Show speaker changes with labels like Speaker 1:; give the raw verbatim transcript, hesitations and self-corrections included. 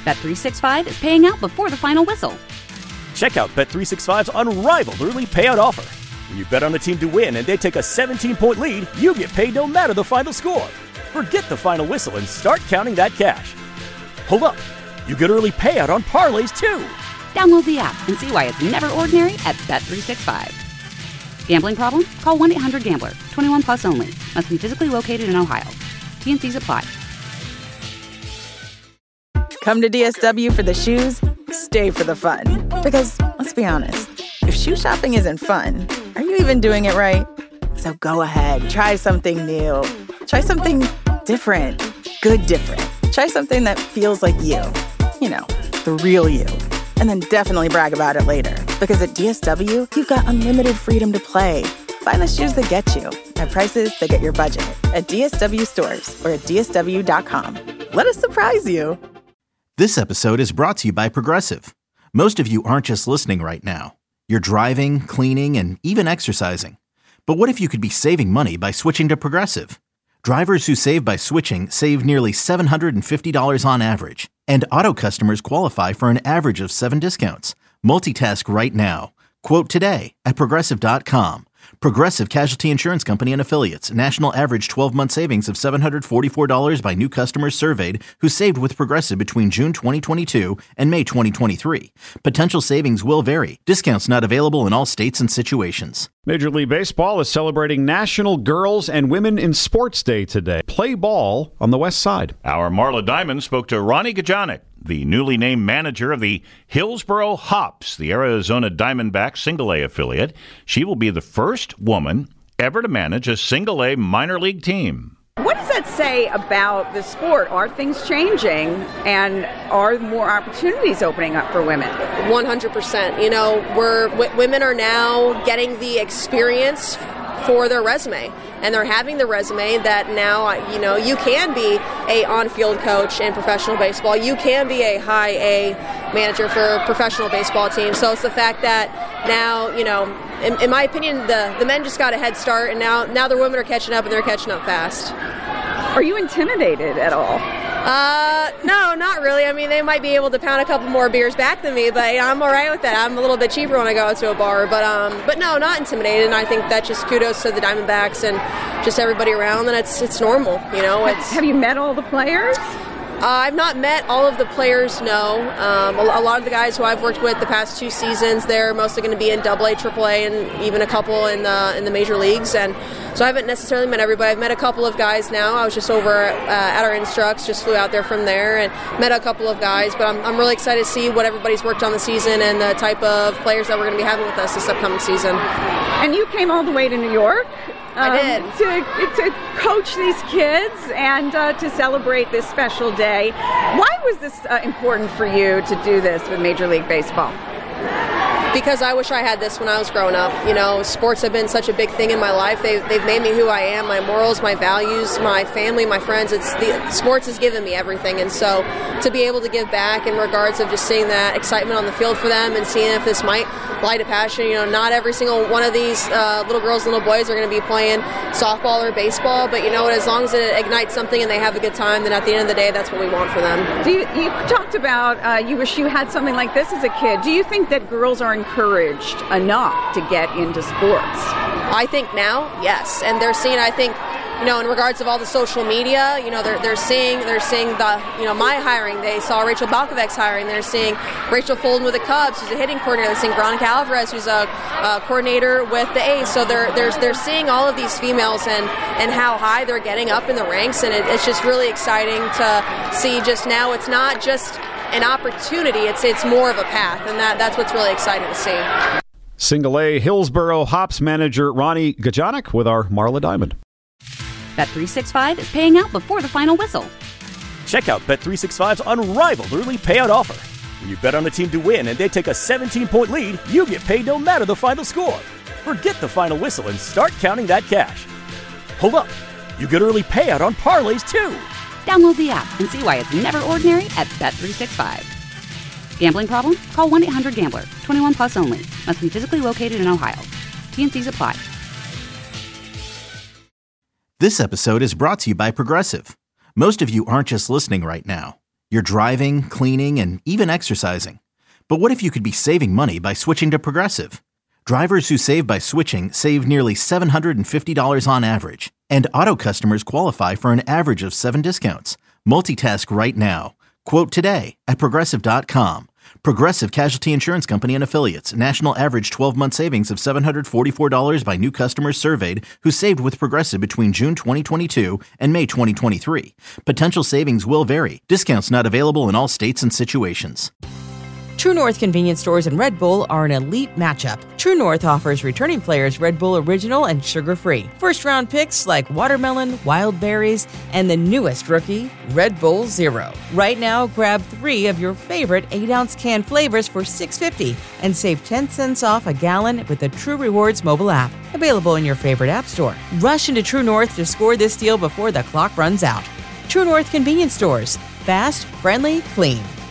Speaker 1: Bet three sixty-five is paying out before the final whistle.
Speaker 2: Check out Bet three sixty-five's unrivaled early payout offer. When you bet on the team to win and they take a seventeen-point lead, you get paid no matter the final score. Forget the final whistle and start counting that cash. Hold up. You get early payout on parlays, too.
Speaker 1: Download the app and see why it's never ordinary at Bet three sixty-five. Gambling problem? Call one eight hundred gambler. twenty-one plus only. Must be physically located in Ohio. T N Cs apply.
Speaker 3: Come to D S W for the shoes, stay for the fun. Because, let's be honest, if shoe shopping isn't fun, are you even doing it right? So go ahead, try something new. Try something different. Good different. Try something that feels like you. You know, the real you. And then definitely brag about it later. Because at D S W, you've got unlimited freedom to play. Find the shoes that get you at prices that get your budget at D S W stores or at D S W dot com. Let us surprise you.
Speaker 4: This episode is brought to you by Progressive. Most of you aren't just listening right now. You're driving, cleaning, and even exercising. But what if you could be saving money by switching to Progressive? Drivers who save by switching save nearly seven hundred fifty dollars on average. And auto customers qualify for an average of seven discounts. Multitask right now. Quote today at Progressive dot com. Progressive Casualty Insurance Company and Affiliates. National average twelve-month savings of seven hundred forty-four dollars by new customers surveyed who saved with Progressive between June twenty twenty-two and May twenty twenty-three. Potential savings will vary. Discounts not available in all states and situations.
Speaker 5: Major League Baseball is celebrating National Girls and Women in Sports Day today. Play ball on the West Side.
Speaker 6: Our Marla Diamond spoke to Ronnie Gajanik, the newly named manager of the Hillsboro Hops, the Arizona Diamondbacks single-A affiliate. She will be the first woman ever to manage a single-A minor league team.
Speaker 7: What does that say about the sport? Are things changing, and are more opportunities opening up for women?
Speaker 8: one hundred percent. You know, we're w- women are now getting the experience for their resume, and they're having the resume that now, you know, you can be a on-field coach in professional baseball. You can be a high A manager for professional baseball teams. So it's the fact that now, you know, in, in my opinion, the, the men just got a head start, and now, now the women are catching up, and they're catching up fast.
Speaker 7: Are you intimidated at all?
Speaker 8: Uh, no, not really. I mean, they might be able to pound a couple more beers back than me, but I'm all right with that. I'm a little bit cheaper when I go out to a bar, but um, but no, not intimidated. And I think that just kudos to the Diamondbacks and just everybody around. And it's it's normal, you know. It's.
Speaker 7: Have you met all the players?
Speaker 8: Uh, I've not met all of the players, no. Um, a, a lot of the guys who I've worked with the past two seasons, they're mostly going to be in double A, triple A, and even a couple in the in the major leagues. And so I haven't necessarily met everybody. I've met a couple of guys now. I was just over uh, at our Instructs, just flew out there from there and met a couple of guys. But I'm, I'm really excited to see what everybody's worked on the season and the type of players that we're going to be having with us this upcoming season.
Speaker 7: And you came all the way to New York?
Speaker 8: I
Speaker 7: um,
Speaker 8: did.
Speaker 7: To, to coach these kids and uh, to celebrate this special day. Why was this uh, important for you to do this with Major League Baseball?
Speaker 8: Because I wish I had this when I was growing up. You know, sports have been such a big thing in my life. They've, they've made me who I am, my morals, my values, my family, my friends. It's the sports has given me everything. And so to be able to give back in regards of just seeing that excitement on the field for them and seeing if this might light a passion. You know, not every single one of these uh, little girls and little boys are going to be playing softball or baseball. But, you know, as long as it ignites something and they have a good time, then at the end of the day, that's what we want for them.
Speaker 7: Do you, you talked about uh, you wish you had something like this as a kid. Do you think that girls are encouraged enough to get into sports?
Speaker 8: I think now, yes. And they're seeing, I think, you know, in regards of all the social media, you know, they're they're seeing they're seeing the, you know, my hiring. They saw Rachel Balkovec's hiring. They're seeing Rachel Folden with the Cubs, who's a hitting coordinator. They're seeing Veronica Alvarez, who's a, a coordinator with the A's. So they're they're they're seeing all of these females and and how high they're getting up in the ranks, and it, it's just really exciting to see. Just now, it's not just an opportunity; it's it's more of a path, and that that's what's really exciting to see.
Speaker 5: Single A Hillsboro Hops manager Ronnie Gajanik with our Marla Diamond.
Speaker 1: Bet three sixty-five is paying out before the final whistle.
Speaker 2: Check out Bet three sixty-five's unrivaled early payout offer. When you bet on the team to win and they take a seventeen-point lead, you get paid no matter the final score. Forget the final whistle and start counting that cash. Hold up. You get early payout on parlays, too.
Speaker 1: Download the app and see why it's never ordinary at Bet three sixty-five. Gambling problem? Call one eight hundred gambler. twenty-one plus only. Must be physically located in Ohio. T N Cs apply.
Speaker 4: This episode is brought to you by Progressive. Most of you aren't just listening right now. You're driving, cleaning, and even exercising. But what if you could be saving money by switching to Progressive? Drivers who save by switching save nearly seven hundred fifty dollars on average, and auto customers qualify for an average of seven discounts. Multitask right now. Quote today at Progressive dot com. Progressive Casualty Insurance Company and Affiliates. National average twelve-month savings of seven hundred forty-four dollars by new customers surveyed who saved with Progressive between June twenty twenty-two and May twenty twenty-three. Potential savings will vary. Discounts not available in all states and situations.
Speaker 9: True North convenience stores and Red Bull are an elite matchup. True North offers returning players Red Bull Original and sugar-free. First-round picks like watermelon, wild berries, and the newest rookie, Red Bull Zero. Right now, grab three of your favorite eight-ounce can flavors for six dollars and fifty cents and save ten cents off a gallon with the True Rewards mobile app. Available in your favorite app store. Rush into True North to score this deal before the clock runs out. True North convenience stores. Fast, friendly, clean.